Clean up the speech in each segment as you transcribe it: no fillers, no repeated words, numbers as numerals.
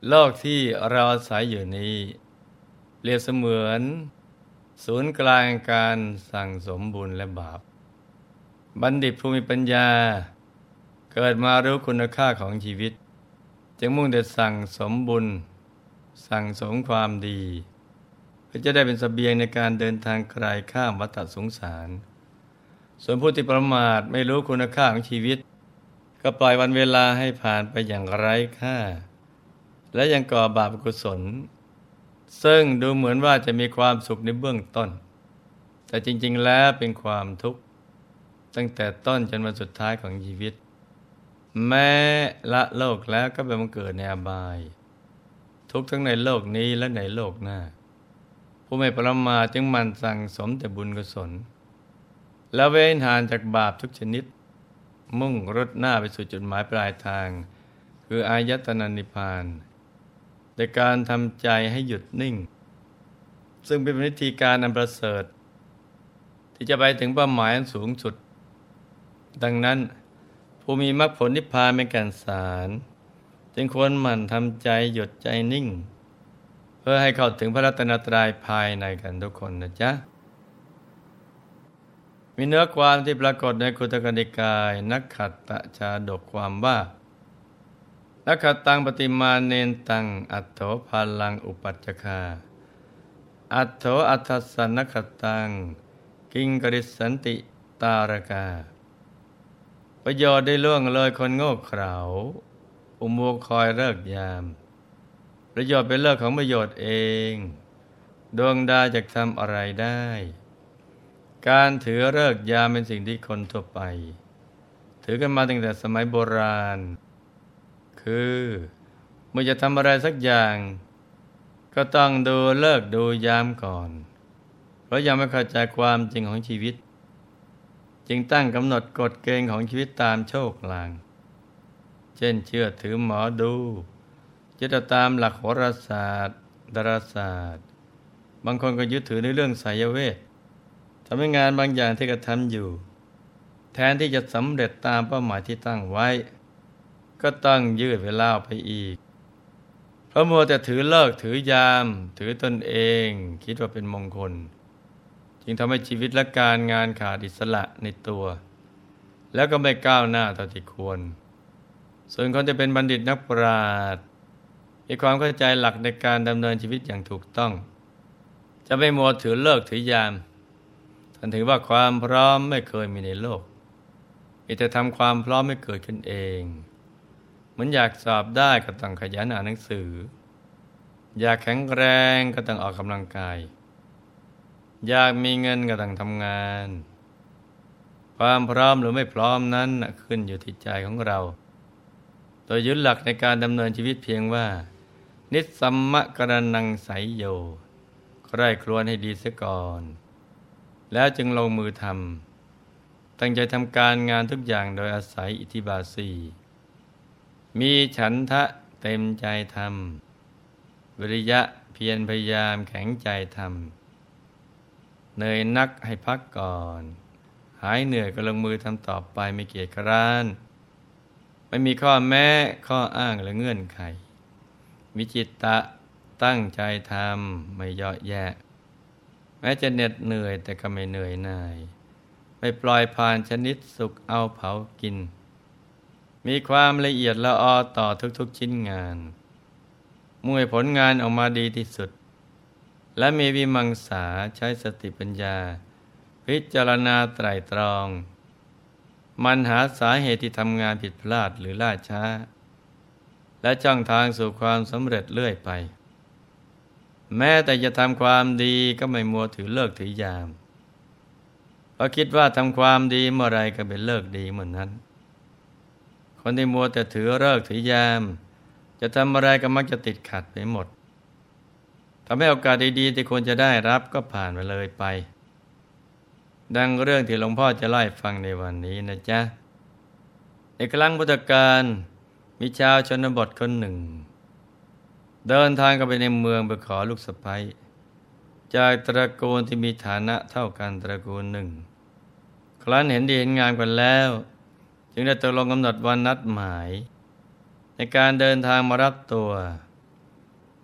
โลกที่เราอาศัยอยู่นี้เปรียบเสมือนศูนย์กลางการสั่งสมบุญและบาปบัณฑิตผู้มีปัญญาเกิดมารู้คุณค่าของชีวิตจึงมุ่งแต่สั่งสมบุญสั่งสมความดีเพื่อจะได้เป็นเสบียงในการเดินทางไกลข้ามวัฏสงสารส่วนผู้ที่ประมาทไม่รู้คุณค่าของชีวิตก็ปล่อยวันเวลาให้ผ่านไปอย่างไร้ค่าและยังก่อบาปอกุศลซึ่งดูเหมือนว่าจะมีความสุขในเบื้องต้นแต่จริงๆแล้วเป็นความทุกข์ตั้งแต่ต้นจนวันสุดท้ายของชีวิตแม้ละโลกแล้วก็ไปบังเกิดในอบายทุกข์ทั้งในโลกนี้และในโลกหน้าผู้ไม่ประมาทจึงหมั่นสั่งสมแต่บุญกุศลและเว้นห่างจากบาปทุกชนิดมุ่งรถหน้าไปสู่จุดหมายปลายทางคืออายตนะนิพพานโดยการทำใจให้หยุดนิ่งซึ่งเป็นวิธีการอันประเสริฐที่จะไปถึงเป้าหมายอันสูงสุดดังนั้นผู้มีมรรคผลนิพพานเป็นแก่นสารจึงควรหมั่นทำใจหยุดใจนิ่งเพื่อให้เข้าถึงพระรัตนตรัยภายในกันทุกคนนะจ๊ะมีเนื้อความที่ปรากฏในคุตกนิกายนักขัตตชาดกความว่านักขัตตังปฏิมาเนนตังอัตโถภาลังอุปัจจคาอัตโถอัตถสนักขัตตังกิงกริสันติตารกาประโยชน์ได้ล่วงเลยคนโง่เขลาอุโมงค์คอยเลิกยามประโยชน์เป็นเลิกของประโยชน์เองดวงดาวจะทำอะไรได้การถือฤกษ์ยามเป็นสิ่งที่คนทั่วไปถือกันมาตั้งแต่สมัยโบราณคือเมื่อจะทำอะไรสักอย่างก็ต้องดูฤกษ์ดูยามก่อนเพราะยังไม่เข้าใจความจริงของชีวิตจึงตั้งกำหนดกฎเกณฑ์ของชีวิตตามโชคลางเช่นเชื่อถือหมอดูยึดตามหลักโหราศาสตร์ดาราศาสตร์บางคนก็ยึดถือในเรื่องไสยเวททำให้งานบางอย่างที่กระทำอยู่แทนที่จะสำเร็จตามเป้าหมายที่ตั้งไว้ก็ต้องยืดเวลาไปอีกเพราะมัวแต่ถือเลิกถือยามถือตนเองคิดว่าเป็นมงคลจึงทำให้ชีวิตและการงานขาดอิสระในตัวแล้วก็ไม่ก้าวหน้าเท่าที่ควรส่วนคนจะเป็นบัณฑิตนักปราชญ์มีความเข้าใจหลักในการดำเนินชีวิตอย่างถูกต้องจะไม่มัวถือเลิกถือยามท่านถือว่าความพร้อมไม่เคยมีในโลกมีแต่ทำความพร้อมให้เกิดขึ้นเองเหมือนอยากสอบได้ก็ต้องขยันอ่านหนังสืออยากแข็งแรงก็ต้องออกกำลังกายอยากมีเงินก็ต้องทำงานความพร้อมหรือไม่พร้อมนั้นขึ้นอยู่ที่ใจของเราโดยยึดหลักในการดำเนินชีวิตเพียงว่านิสสัมมะกรณังไสยโยใคร่ครวญให้ดีเสียก่อนแล้วจึงลงมือทำตั้งใจทำการงานทุกอย่างโดยอาศัยอิทธิบาทสี่มีฉันทะเต็มใจทำวิริยะเพียรพยายามแข็งใจทำเหนื่อยนักให้พักก่อนหายเหนื่อยก็ลงมือทำต่อไปไม่เกียจคร้านไม่มีข้อแม้ข้ออ้างหรือเงื่อนไขมีจิตตะตั้งใจทำไม่ย่อแยะแม้จะเหน็ดเหนื่อยแต่ก็ไม่เหนื่อยหน่ายไม่ปล่อยผ่านชนิดสุกเอาเผากินมีความละเอียดละออต่อทุกๆชิ้นงานมุ่งให้ผลงานออกมาดีที่สุดและมีวิมังสาใช้สติปัญญาพิจารณาไตร่ตรองมันหาสาเหตุที่ทำงานผิดพลาดหรือล่าช้าและจ้องทางสู่ความสำเร็จเรื่อยไปแม้แต่จะทำความดีก็ไม่มัวถือเลิกถือยามเพราะคิดว่าทำความดีเมื่อไรก็เป็นเลิกดีเหมือนนั้นคนที่มัวแต่ถือเลิกถือยามจะทำอะไรก็มักจะติดขัดไปหมดทำให้โอกาสดีๆที่ควรจะได้รับก็ผ่านไปเลยไปดังเรื่องที่หลวงพ่อจะเล่าให้ฟังในวันนี้นะจ๊ะในครั้งพุทธกาลมีชาวชนบทคนหนึ่งเดินทางเข้าไปในเมืองไปขอลูกสะใภ้จากตระกูลที่มีฐานะเท่ากันตระกูลหนึ่งครั้นเห็นดีเห็นงามกันแล้วจึงได้ตกลงกำหนดวันนัดหมายในการเดินทางมารับตัว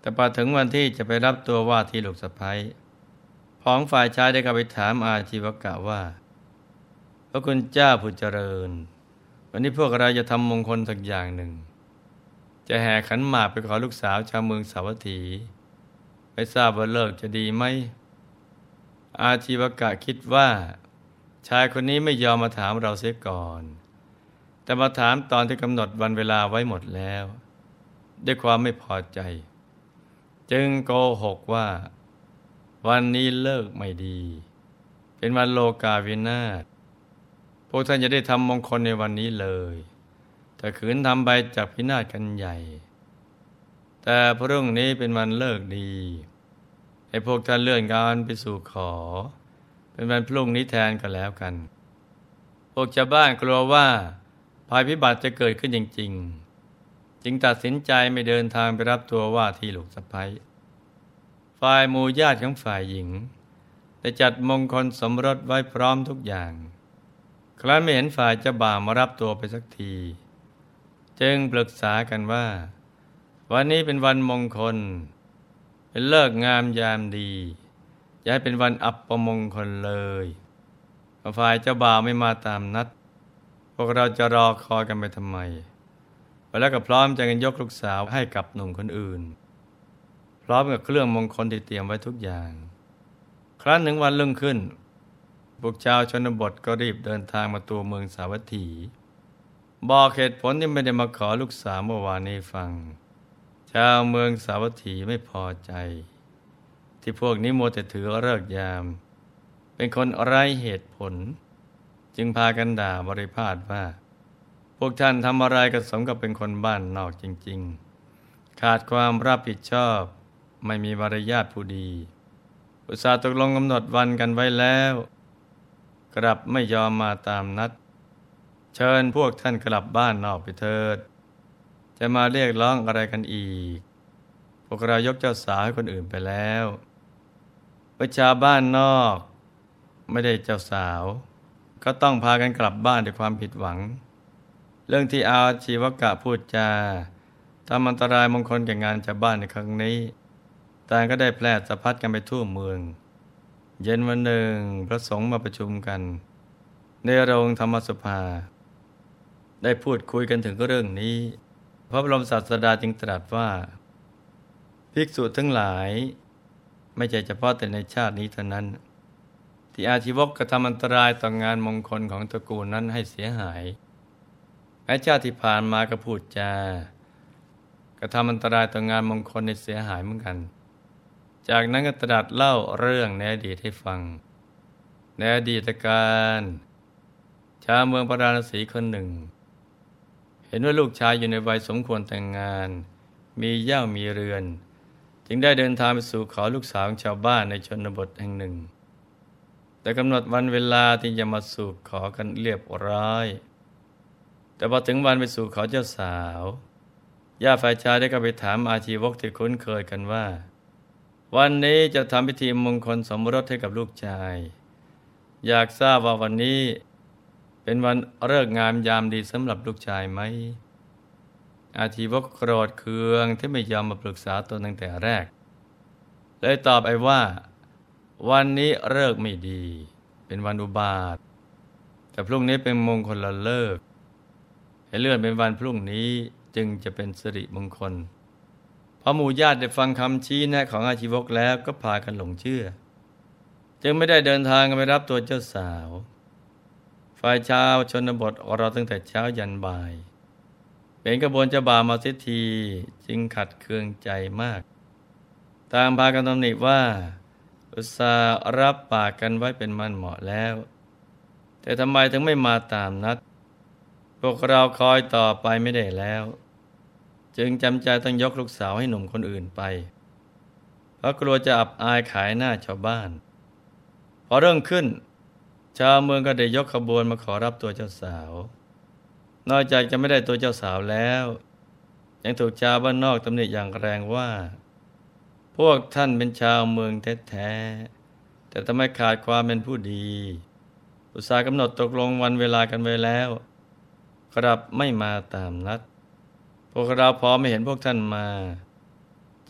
แต่พอถึงวันที่จะไปรับตัวว่าที่ลูกสะใภ้ของฝ่ายชายได้กลับไปถามอาชีวกะว่าพระคุณเจ้าผู้เจริญวันนี้พวกเราจะทำมงคลสักอย่างหนึ่งจะแห่ขันหมากไปขอลูกสาวชาวเมืองสาวัตถีไม่ทราบว่าเลิกจะดีไหมอาชีวกะคิดว่าชายคนนี้ไม่ยอมมาถามเราเสียก่อนแต่มาถามตอนที่กำหนดวันเวลาไว้หมดแล้วด้วยความไม่พอใจจึงโกหกว่าวันนี้เลิกไม่ดีเป็นวันโลกาวินาศพวกท่านจะได้ทำมงคลในวันนี้เลยแต่ขืนทำไปจากพินาศกันใหญ่แต่พรุ่งนี้เป็นวันเลิกดีให้พวกท่านเลื่อนการไปสู่ขอเป็นวันพรุ่งนี้แทนกันแล้วกันพวกชาวบ้านกลัวว่าภัยพิบัติจะเกิดขึ้นจริงๆจึงตัดสินใจไม่เดินทางไปรับตัวว่าที่ลูกสะใภ้ฝ่ายหมู่ญาติของฝ่ายหญิงได้จัดมงคลสมรสไว้พร้อมทุกอย่างครั้นไม่เห็นฝ่ายเจ้าบ่าวมารับตัวไปสักทีจึงปรึกษากันว่าวันนี้เป็นวันมงคลเป็นฤกษ์งามยามดีอย่าให้เป็นวันอัปมงคลเลยฝ่ายเจ้าบ่าวไม่มาตามนัดพวกเราจะรอคอยกันไปทำไมแล้วก็พร้อมใจกันยกลูกสาวให้กับหนุ่มคนอื่นพร้อมกับเครื่องมงคลที่เตรียมไว้ทุกอย่างครั้นถึงวันรุ่งขึ้นพวกชาวชนบทก็รีบเดินทางมาตัวเมืองสาวัตถีบอกเหตุผลที่ไม่ได้มาขอลูกสาวเมื่อวานนี้ฟังชาวเมืองสาวัตถีไม่พอใจที่พวกนี้มัวแต่ถือฤกษ์ยามเป็นคนไร้เหตุผลจึงพากันด่าบริพาทว่าพวกท่านทำอะไรก็สมกับเป็นคนบ้านนอกจริงๆขาดความรับผิดชอบไม่มีมารยาทผู้ดีอุตส่าห์ตกลงกำหนดวันกันไว้แล้วกลับไม่ยอมมาตามนัดเชิญพวกท่านกลับบ้านนอกไปเถิดจะมาเรียกร้องอะไรกันอีกพวกเรายกเจ้าสาวให้คนอื่นไปแล้วประชาบ้านนอกไม่ได้เจ้าสาวก็ต้องพากันกลับบ้านด้วยความผิดหวังเรื่องที่อาชีวกะพูดจาทำอันตรายมงคลแก่งานชาวบ้านในครั้งนี้ต่างก็ได้แพร่สะพัดกันไปทั่วเมืองเย็นวันหนึ่งพระสงฆ์มาประชุมกันในโรงธรรมสภาได้พูดคุยกันถึงเรื่องนี้พระบรมศาสดาจึงตรัสว่าภิกษุทั้งหลายไม่ใช่เฉพาะแต่ในชาตินี้เท่านั้นที่อาชีวกกระทำอันตรายต่องานมงคลของตระกูลนั้นให้เสียหายแม้ชาติที่ผ่านมาก็พูดจากระทำอันตรายต่องานมงคลในเสียหายเหมือนกันจากนั้นก็ตรัสเล่าเรื่องในอดีตให้ฟังในอดีตการชาวเมืองพาราณสีคนหนึ่งเห็นว่าลูกชายอยู่ในวัยสมควรแต่งงานมีเหย้ามีเรือนจึงได้เดินทางไปสู่ขอลูกสาวของชาวบ้านในชนบทแห่งหนึ่งแต่กำหนดวันเวลาที่จะมาสู่ขอกันเรียบร้อยแต่พอถึงวันไปสู่ขอเจ้าสาวญาติฝ่ายชายได้ก็ไปถามอาชีวกที่คุ้นเคยกันว่าวันนี้จะทำพิธีมงคลสมรสให้กับลูกชายอยากทราบว่าวันนี้เป็นวันฤกษ์งามยามดีสำหรับลูกชายไหมอาชีวกโกรธเคืองที่ไม่ยอมมาปรึกษาตนตั้งแต่แรกเลยตอบไปว่าวันนี้ฤกษ์ไม่ดีเป็นวันอุบาทแต่พรุ่งนี้เป็นมงคลละฤกษ์ให้เลื่อนเป็นวันพรุ่งนี้จึงจะเป็นสิริมงคลพอหมู่ญาติได้ฟังคำชี้แนะของอาชีวกแล้วก็พากันหลงเชื่อจึงไม่ได้เดินทางกันไปรับตัวเจ้าสาวฝ่ายชาวชนบทรอตั้งแต่เช้ายันบ่ายเป็นกระบวนเจ้าบ่าวมาเสียทีจึงขัดเคืองใจมากต่างพากันตำหนิว่าอุตส่าห์รับปากกันไว้เป็นมั่นเหมาะแล้วแต่ทำไมถึงไม่มาตามนัดพวกเราคอยต่อไปไม่ได้แล้วจึงจำใจต้องยกลูกสาวให้หนุ่มคนอื่นไปเพราะกลัวจะอับอายขายหน้าชาวบ้านพอเรื่องขึ้นชาวเมืองก็ได้ยกขบวนมาขอรับตัวเจ้าสาวนอกจากจะไม่ได้ตัวเจ้าสาวแล้วยังถูกชาวบ้านนอกตำหนิอย่างแรงว่าพวกท่านเป็นชาวเมืองแท้ๆแต่ทำไมขาดความเป็นผู้ดีอุตส่าห์กำหนดตกลงวันเวลากันไว้แล้วกลับไม่มาตามนัดพวกเราพอไม่เห็นพวกท่านมา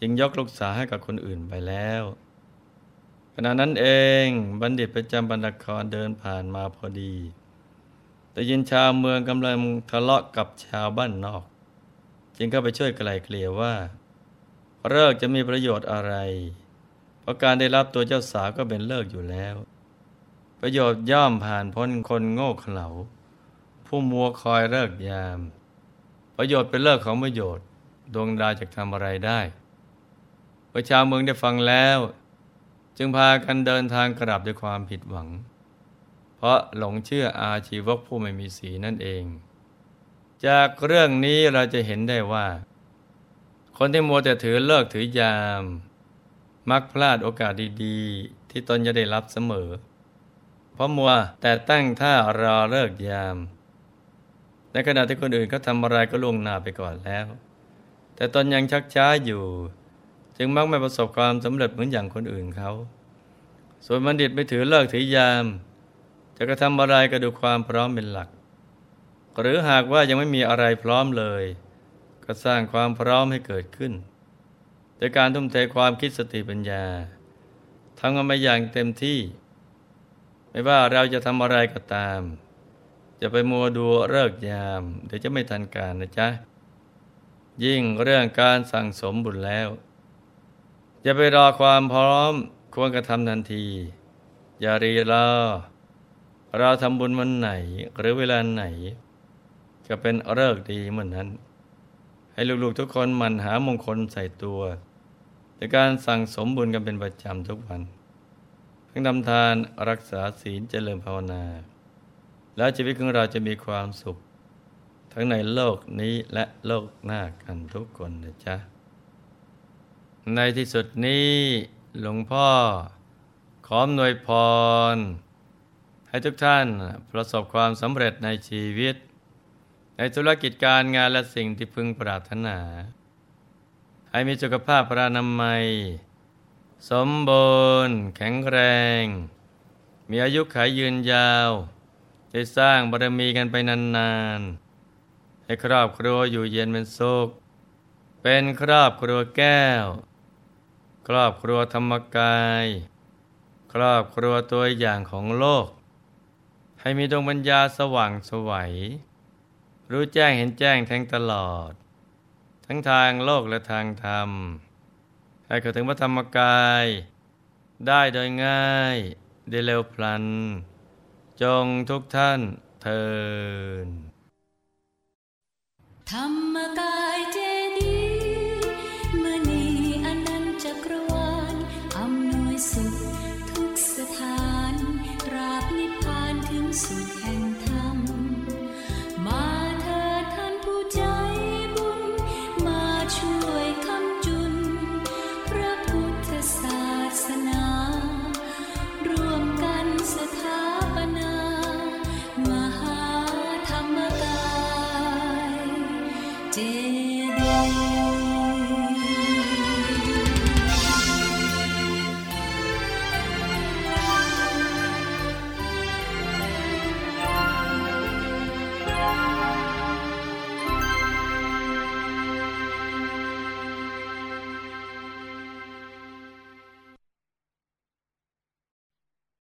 จึงยกลูกสาวให้กับคนอื่นไปแล้วขณะนั้นเองบัณฑิตประจำพระนครเดินผ่านมาพอดีได้ยินชาวเมืองกำลังทะเลาะกับชาวบ้านนอกจึงเข้าไปช่วยไกล่เกลี่ยว่าฤกษ์จะมีประโยชน์อะไรเพราะการได้รับตัวเจ้าสาวก็เป็นฤกษ์อยู่แล้วประโยชน์ย่อมผ่านพ้นคนโง่เขลาผู้มัวคอยฤกษ์ยามประโยชน์เป็นเลิกของประโยชน์ดวงดาวจะทำอะไรได้พอชาวเมืองได้ฟังแล้วจึงพากันเดินทางกลับด้วยความผิดหวังเพราะหลงเชื่ออาชีวกผู้ไม่มีศีลนั่นเองจากเรื่องนี้เราจะเห็นได้ว่าคนที่มัวแต่ถือเลิกถือยามมักพลาดโอกาสดีๆที่ตนจะได้รับเสมอเพราะมัวแต่ตั้งท่ารอเลิกยามในขณะที่คนอื่นเขาทำอะไรก็ล่วงหน้าไปก่อนแล้วแต่ตนยังชักช้าอยู่จึงมักไม่ประสบความสำเร็จเหมือนอย่างคนอื่นเขาส่วนบัณฑิตไม่ถือเลิกถือยามจะกระทำอะไรก็ดูความพร้อมเป็นหลักหรือหากว่ายังไม่มีอะไรพร้อมเลยก็สร้างความพร้อมให้เกิดขึ้นโดยการทุ่มเทความคิดสติปัญญาทำกันมาอย่างเต็มที่ไม่ว่าเราจะทำอะไรก็ตามจะไปมัวดูฤกษ์ยามเดี๋ยวจะไม่ทันการนะจ๊ะยิ่งเรื่องการสั่งสมบุญแล้วอย่าไปรอความพร้อมควรกระทำทันทีอย่ารีรอเราทำบุญวันไหนหรือเวลาไหนก็เป็นฤกษ์ดีเหมือนนั้นให้ลูกๆทุกคนหมั่นหามงคลใส่ตัวในการสั่งสมบุญกันเป็นประจำทุกวันทั้งทำทานรักษาศีลเจริญภาวนาแล้วชีวิตของเราจะมีความสุขทั้งในโลกนี้และโลกหน้ากันทุกคนนะจ๊ะในที่สุดนี้หลวงพ่อขออำนวยพรให้ทุกท่านประสบความสำเร็จในชีวิตในธุรกิจการงานและสิ่งที่พึงปรารถนาให้มีสุขภาพพรานามัยสมบูรณ์แข็งแรงมีอายุขัยยืนยาวได้สร้างบารมีกันไปนานๆให้ครอบครัวอยู่เย็นเป็นสุขเป็นครอบครัวแก้วครอบครัวธรรมกายครอบครัวตัวอย่างของโลกให้มีดวงปัญญาสว่างไสวรู้แจ้งเห็นแจ้งแทงตลอดทั้งทางโลกและทางธรรมให้เข้าถึงพระธรรมกายได้โดยง่ายได้เร็วพลันจงทุกท่านเทอญธรรมกาย